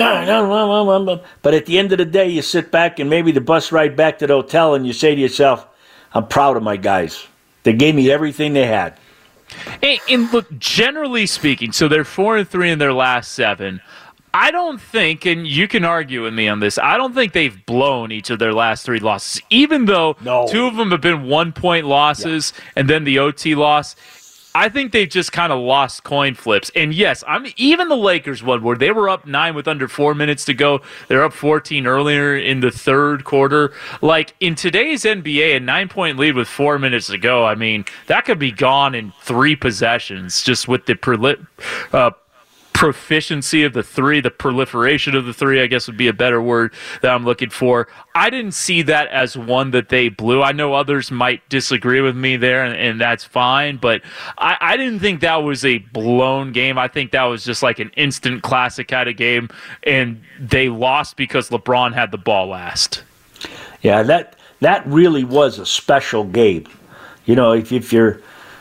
but at the end of the day, you sit back and maybe the bus ride back to the hotel, and you say to yourself, I'm proud of my guys. They gave me everything they had. And, and look, generally speaking, so they're four and three in their last seven. I don't think, and you can argue with me on this, I don't think they've blown each of their last three losses, even though no. two of them have been one-point losses yeah. and then the O T loss. I think they've just kind of lost coin flips. And yes, I'm even the Lakers one where they were up nine with under four minutes to go. They're up fourteen earlier in the third quarter. Like in today's N B A, a nine-point lead with four minutes to go, I mean, that could be gone in three possessions just with the proli- uh, proficiency of the three, the proliferation of the three, I guess would be a better word that I'm looking for. I didn't see that as one that they blew. I know others might disagree with me there, and, and that's fine, but I, I didn't think that was a blown game. I think that was just like an instant classic kind of game, and they lost because LeBron had the ball last. Yeah, that that really was a special game. You know, if, if you're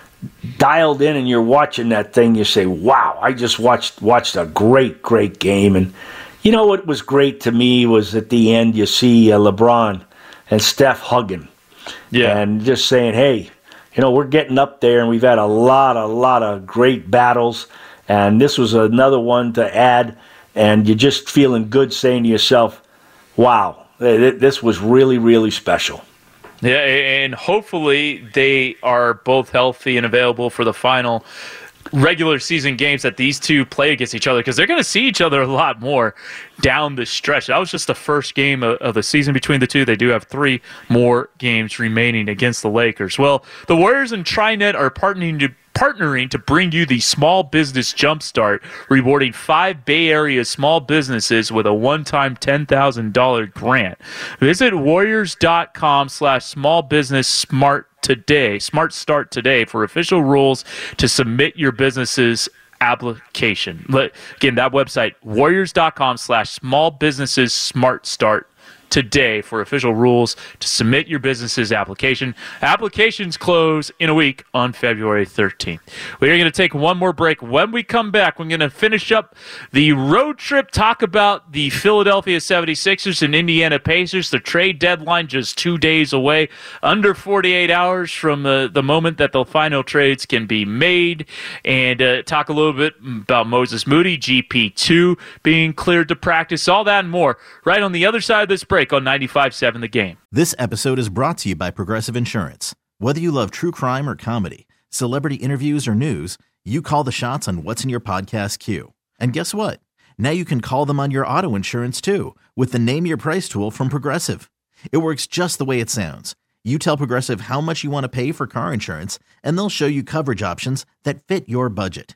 dialed in and you're watching that thing, you say, wow, I just watched watched a great, great game. And you know what was great to me was at the end you see uh, LeBron and Steph hugging. Yeah. And just saying, hey, you know, we're getting up there and we've had a lot, a lot of great battles. And this was another one to add. And you're just feeling good saying to yourself, wow, this was really, really special. Yeah, and hopefully they are both healthy and available for the final regular season games that these two play against each other, because they're going to see each other a lot more down the stretch. That was just the first game of, of the season between the two. They do have three more games remaining against the Lakers. Well, the Warriors and TriNet are partnering to partnering to bring you the Small Business Jumpstart, rewarding five Bay Area small businesses with a one-time ten thousand dollars grant. Visit warriors.com slash small business smart today, smart start today for official rules to submit your business's application. Again, that website, warriors.com slash small businesses smart start today for official rules to submit your business's application. Applications close in a week on February thirteenth. We are going to take one more break. When we come back, we're going to finish up the road trip, talk about the Philadelphia seventy-sixers and Indiana Pacers. The trade deadline just two days away, under forty-eight hours from the, the moment that the final trades can be made, and uh, talk a little bit about Moses Moody, G P two being cleared to practice, all that and more right on the other side of this break on ninety-five point seven The Game. This episode is brought to you by Progressive Insurance. Whether you love true crime or comedy, celebrity interviews or news, you call the shots on what's in your podcast queue. And guess what? Now you can call them on your auto insurance too with the Name Your Price tool from Progressive. It works just the way it sounds. You tell Progressive how much you want to pay for car insurance, and they'll show you coverage options that fit your budget.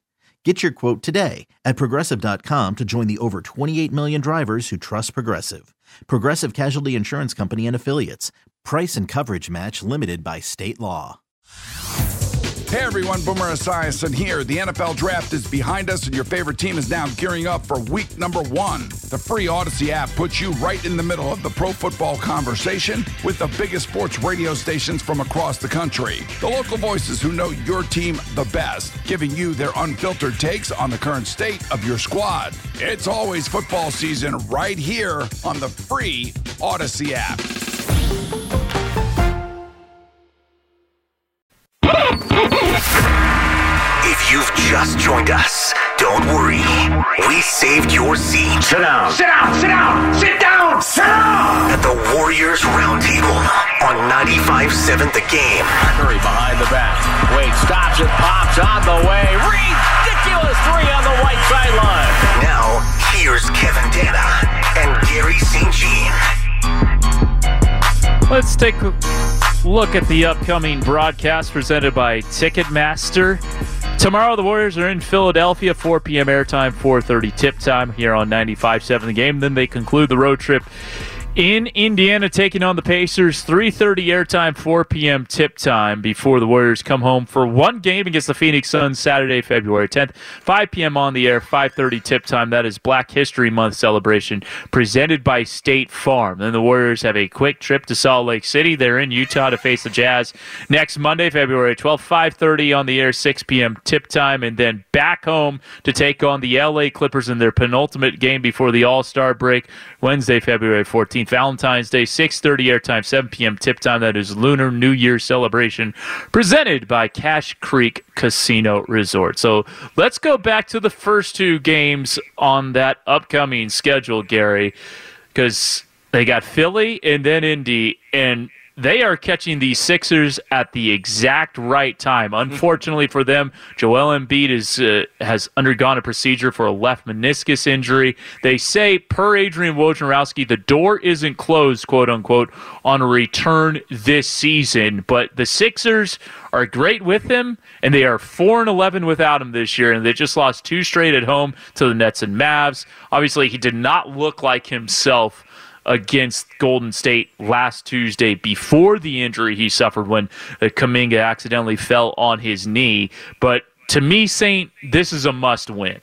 Get your quote today at Progressive dot com to join the over twenty-eight million drivers who trust Progressive. Progressive Casualty Insurance Company and Affiliates. Price and coverage match limited by state law. Hey everyone, Boomer Esiason here. The N F L Draft is behind us and your favorite team is now gearing up for week number one. The free Odyssey app puts you right in the middle of the pro football conversation with the biggest sports radio stations from across the country. The local voices who know your team the best, giving you their unfiltered takes on the current state of your squad. It's always football season right here on the free Odyssey app. If you've just joined us, don't worry. We saved your seat. Sit down. Sit down. Sit down. Sit down. Sit down. At the Warriors Roundtable on ninety-five point seven The Game. Curry behind the back. Wade stops it. Pops on the way. Ridiculous three on the white sideline. Now, here's Kevin Dana and Gary Saint Jean. Let's take a look at the upcoming broadcast presented by Ticketmaster. Tomorrow, the Warriors are in Philadelphia, four p.m. airtime, four thirty tip time here on ninety-five point seven The Game. Then they conclude the road trip in Indiana, taking on the Pacers, three thirty airtime, four p.m. tip time before the Warriors come home for one game against the Phoenix Suns Saturday, February tenth, five p.m. on the air, five thirty tip time. That is Black History Month celebration presented by State Farm. Then the Warriors have a quick trip to Salt Lake City. They're in Utah to face the Jazz next Monday, February twelfth, five thirty on the air, six p.m. tip time, and then back home to take on the L A Clippers in their penultimate game before the All-Star break, Wednesday, February fourteenth. Valentine's Day, six thirty airtime, seven p.m. tip time. That is Lunar New Year celebration presented by Cache Creek Casino Resort. So let's go back to the first two games on that upcoming schedule, Gary, because they got Philly and then Indy, and they are catching the Sixers at the exact right time. Unfortunately for them, Joel Embiid is, uh, has undergone a procedure for a left meniscus injury. They say, per Adrian Wojnarowski, the door isn't closed, quote-unquote, on a return this season. But the Sixers are great with him, and they are four and eleven without him this year, and they just lost two straight at home to the Nets and Mavs. Obviously, he did not look like himself against Golden State last Tuesday before the injury he suffered when uh, Kuminga accidentally fell on his knee. But to me, Saint, this is a must-win.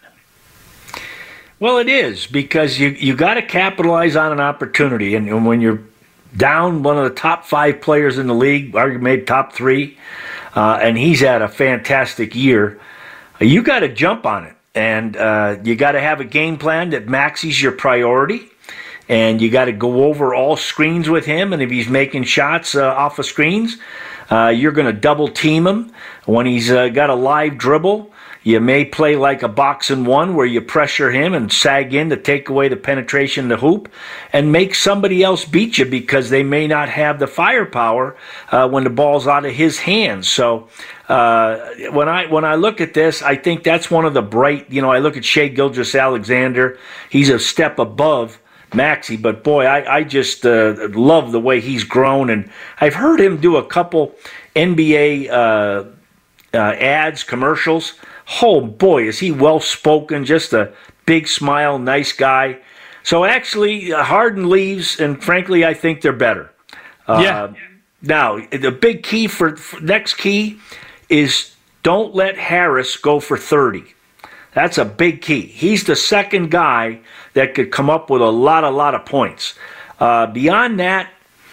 Well, it is, because you you got to capitalize on an opportunity. And, and when you're down one of the top five players in the league, arguably maybe top three, uh, and he's had a fantastic year, you got to jump on it. And uh, you got to have a game plan that Maxi's your priority. And you got to go over all screens with him. And if he's making shots uh, off of screens, uh, you're going to double team him. When he's uh, got a live dribble, you may play like a box and one where you pressure him and sag in to take away the penetration to hoop and make somebody else beat you because they may not have the firepower uh, when the ball's out of his hands. So uh, when I when I look at this, I think that's one of the bright, you know, I look at Shai Gilgeous-Alexander. He's a step above Maxey, but boy, I, I just uh, love the way he's grown, and I've heard him do a couple N B A uh, uh, ads, commercials. Oh boy, is he well-spoken, just a big smile, nice guy. So actually, uh, Harden leaves, and frankly, I think they're better. Uh, yeah. Now, the big key for, for next key is don't let Harris go for thirty. That's a big key. He's the second guy that could come up with a lot, a lot of points. Uh, beyond that,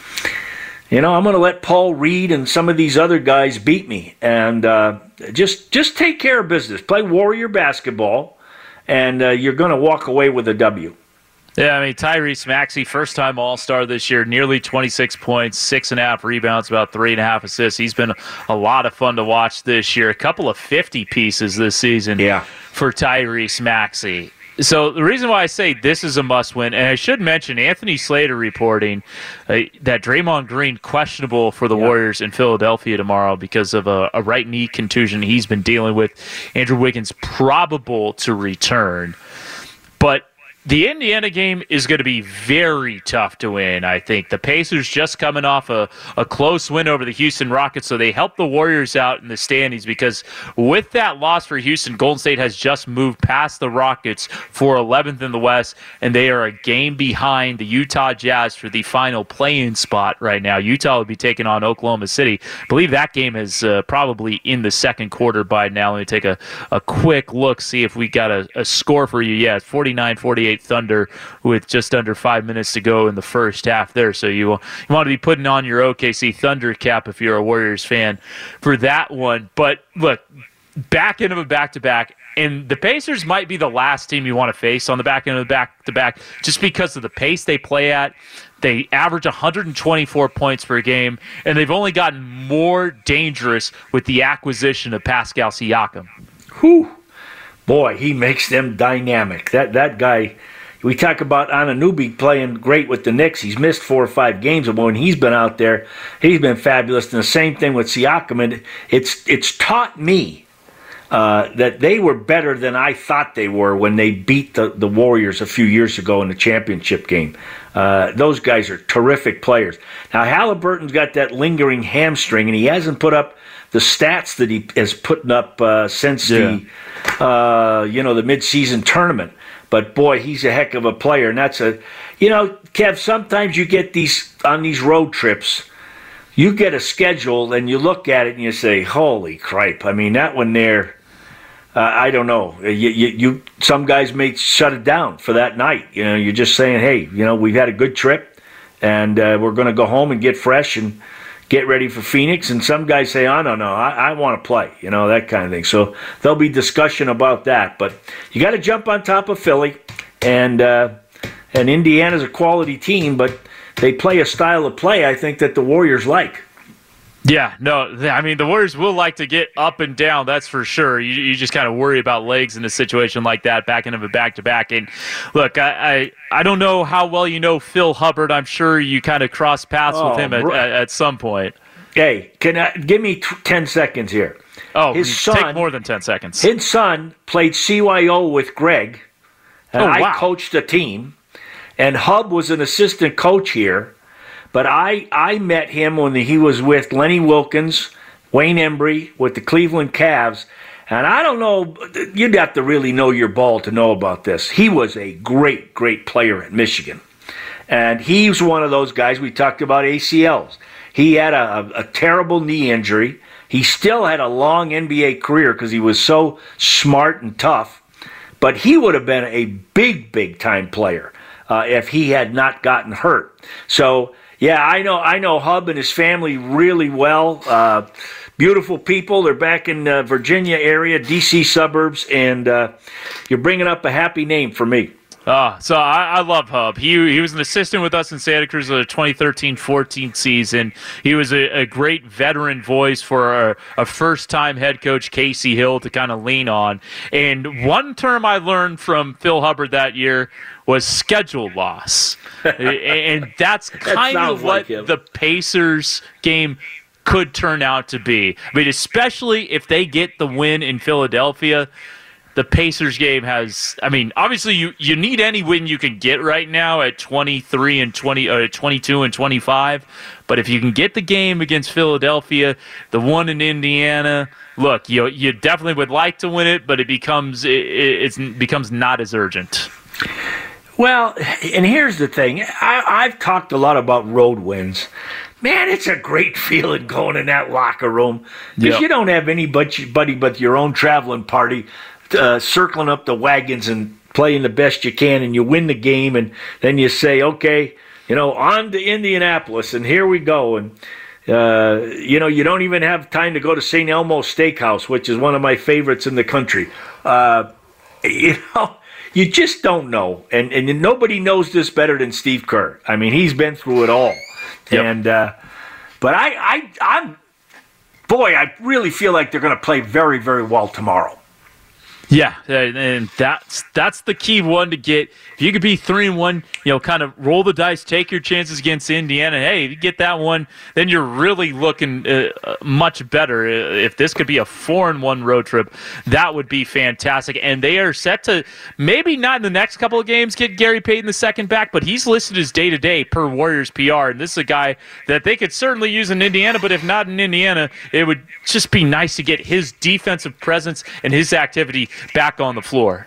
you know, I'm going to let Paul Reed and some of these other guys beat me, and uh, just just take care of business. Play Warrior basketball, and uh, you're going to walk away with a W. Yeah, I mean, Tyrese Maxey, first-time All-Star this year, nearly twenty-six points, six and a half rebounds, about three and a half assists. He's been a lot of fun to watch this year. A couple of fifty pieces this season yeah. for Tyrese Maxey. So the reason why I say this is a must-win, and I should mention Anthony Slater reporting uh, that Draymond Green questionable for the yep. Warriors in Philadelphia tomorrow because of a, a right knee contusion he's been dealing with. Andrew Wiggins probable to return. But The Indiana game is going to be very tough to win, I think. The Pacers just coming off a, a close win over the Houston Rockets, so they helped the Warriors out in the standings because with that loss for Houston, Golden State has just moved past the Rockets for eleventh in the West, and they are a game behind the Utah Jazz for the final play-in spot right now. Utah will be taking on Oklahoma City. I believe that game is uh, probably in the second quarter by now. Let me take a, a quick look, see if we got a, a score for you. Yeah, it's forty-nine forty-eight Thunder with just under five minutes to go in the first half there. So you, you want to be putting on your O K C Thunder cap if you're a Warriors fan for that one. But look, back end of a back-to-back, and the Pacers might be the last team you want to face on the back end of the back-to-back just because of the pace they play at. They average one hundred twenty-four points per game, and they've only gotten more dangerous with the acquisition of Pascal Siakam. Whew. Boy, he makes them dynamic. That that guy, we talk about Anunoby playing great with the Knicks. He's missed four or five games, but when he's been out there, he's been fabulous. And the same thing with Siakam. And it's it's taught me uh, that they were better than I thought they were when they beat the, the Warriors a few years ago in the championship game. Uh, those guys are terrific players. Now, Halliburton's got that lingering hamstring, and he hasn't put up the stats that he has put up uh, since yeah. the uh, you know the midseason tournament. But boy, he's a heck of a player, and that's a you know, Kev. Sometimes you get these on these road trips, you get a schedule and you look at it and you say, "Holy cripe!" I mean, that one there. Uh, I don't know. You, you, you, some guys may shut it down for that night. You know, you're just saying, "Hey, you know, we've had a good trip, and uh, we're going to go home and get fresh and get ready for Phoenix." And some guys say, "Oh no, no, I, I want to play." You know, that kind of thing. So there'll be discussion about that. But you got to jump on top of Philly, and uh, and Indiana's a quality team, but they play a style of play I think that the Warriors like. Yeah, no, I mean, the Warriors will like to get up and down, that's for sure. You, you just kind of worry about legs in a situation like that, back end of a back-to-back. And look, I, I, I don't know how well you know Phil Hubbard. I'm sure you kind of cross paths oh, with him at, at, at some point. Hey, can I, give me t- ten seconds here. Oh, his son, take more than ten seconds. His son played C Y O with Greg, and oh, wow. I coached a team, and Hub was an assistant coach here. But I, I met him when he was with Lenny Wilkins, Wayne Embry, with the Cleveland Cavs. And I don't know, you'd have to really know your ball to know about this. He was a great, great player at Michigan. And he was one of those guys, we talked about A C Ls. He had a, a, a terrible knee injury. He still had a long N B A career because he was so smart and tough. But he would have been a big, big-time player uh, if he had not gotten hurt. So... Yeah, I know I know Hub and his family really well. Uh, beautiful people. They're back in uh, Virginia area, D C suburbs, and uh, you're bringing up a happy name for me. Oh, so I, I love Hub. He he was an assistant with us in Santa Cruz in the twenty thirteen fourteen season. He was a, a great veteran voice for a, a first-time head coach, Casey Hill, to kind of lean on. And one term I learned from Phil Hubbard that year was schedule loss. And that's kind that of what like the Pacers game could turn out to be. I mean, especially if they get the win in Philadelphia, the Pacers game has, I mean, obviously you, you need any win you can get right now at twenty-three and twenty, uh, twenty-two and twenty-five. But if you can get the game against Philadelphia, the one in Indiana, look, you you definitely would like to win it, but it becomes it, it becomes not as urgent. Well, and here's the thing. I, I've talked a lot about road wins. Man, it's a great feeling going in that locker room because yep. you don't have anybody but your own traveling party uh, circling up the wagons and playing the best you can, and you win the game, and then you say, okay, you know, on to Indianapolis, and here we go. And, uh, you know, you don't even have time to go to Saint Elmo Steakhouse, which is one of my favorites in the country. Uh, you know, you just don't know. And, and nobody knows this better than Steve Kerr. I mean, he's been through it all. Yep. And uh, but I, I, I'm, boy, I really feel like they're going to play very, very well tomorrow. Yeah, and that's that's the key one to get. If you could be three and one, you know, kind of roll the dice, take your chances against Indiana. Hey, if you get that one, then you're really looking uh, much better. If this could be a four and one road trip, that would be fantastic. And they are set to maybe not in the next couple of games get Gary Payton the second back, but he's listed as day to day per Warriors P R, and this is a guy that they could certainly use in Indiana. But if not in Indiana, it would just be nice to get his defensive presence and his activity back on the floor.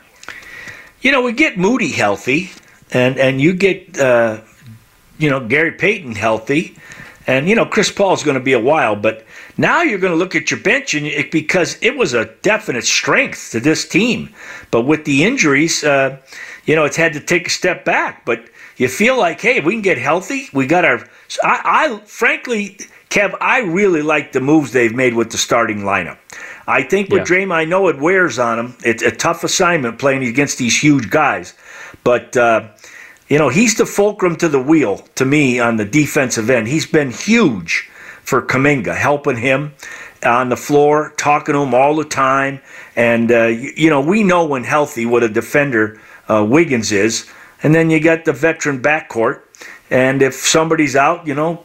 You know, we get Moody healthy, and, and you get, uh, you know, Gary Payton healthy, and, you know, Chris Paul's going to be a while, but now you're going to look at your bench, and it, because it was a definite strength to this team. But with the injuries, uh, you know, it's had to take a step back. But you feel like, hey, we can get healthy. We got our I, I frankly, Kev, I really like the moves they've made with the starting lineup. I think with yeah. Draymond, I know it wears on him. It's a tough assignment playing against these huge guys. But, uh, you know, he's the fulcrum to the wheel, to me, on the defensive end. He's been huge for Kuminga, helping him on the floor, talking to him all the time. And, uh, you, you know, we know when healthy what a defender uh, Wiggins is. And then you got the veteran backcourt. And if somebody's out, you know,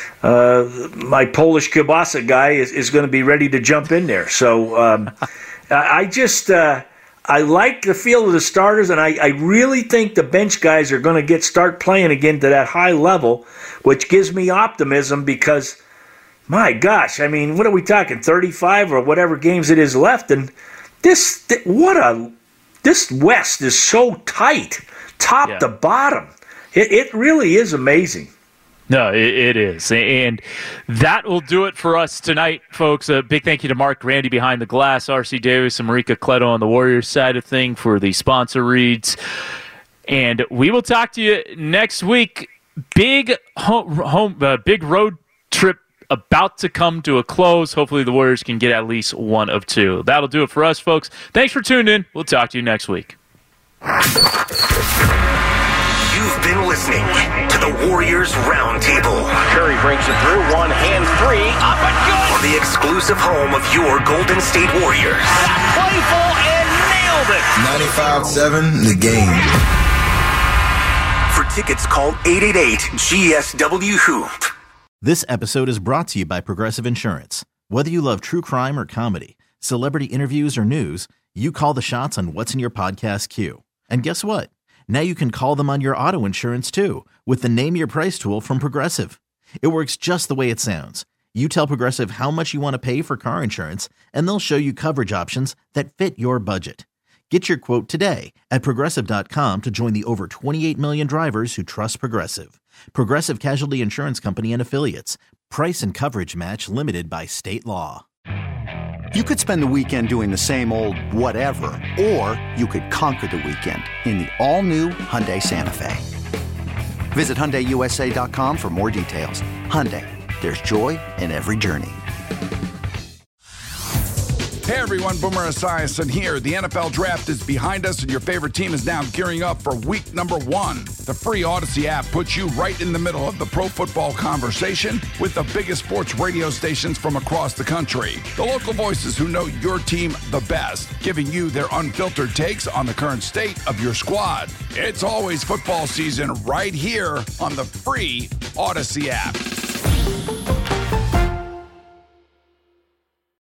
Uh, my Polish kielbasa guy is, is going to be ready to jump in there. So um, I just uh, I like the feel of the starters, and I, I really think the bench guys are going to get start playing again to that high level, which gives me optimism because, my gosh, I mean, what are we talking, thirty-five or whatever games it is left? And this, what a, this West is so tight, top yeah. to bottom. It, it really is amazing. No, it, it is. And that will do it for us tonight, folks. A big thank you to Mark Grandy behind the glass, R C Davis, and Marika Cleto on the Warriors side of thing for the sponsor reads. And we will talk to you next week. Big home, home uh, big road trip about to come to a close. Hopefully the Warriors can get at least one of two. That'll do it for us, folks. Thanks for tuning in. We'll talk to you next week. You've been listening to the Warriors Roundtable. Curry brings it through, one hand three, up and good! On the exclusive home of your Golden State Warriors. Playful and nailed it! ninety-five seven, The Game. For tickets, call eight eight eight G S W Hoop. This episode is brought to you by Progressive Insurance. Whether you love true crime or comedy, celebrity interviews or news, you call the shots on what's in your podcast queue. And guess what? Now you can call them on your auto insurance too with the Name Your Price tool from Progressive. It works just the way it sounds. You tell Progressive how much you want to pay for car insurance, and they'll show you coverage options that fit your budget. Get your quote today at Progressive dot com to join the over twenty-eight million drivers who trust Progressive. Progressive Casualty Insurance Company and Affiliates. Price and coverage match limited by state law. You could spend the weekend doing the same old whatever, or you could conquer the weekend in the all-new Hyundai Santa Fe. Visit Hyundai U S A dot com for more details. Hyundai, there's joy in every journey. Hey everyone, Boomer Esiason here. The N F L Draft is behind us and your favorite team is now gearing up for week number one. The free Odyssey app puts you right in the middle of the pro football conversation with the biggest sports radio stations from across the country. The local voices who know your team the best, giving you their unfiltered takes on the current state of your squad. It's always football season right here on the free Odyssey app.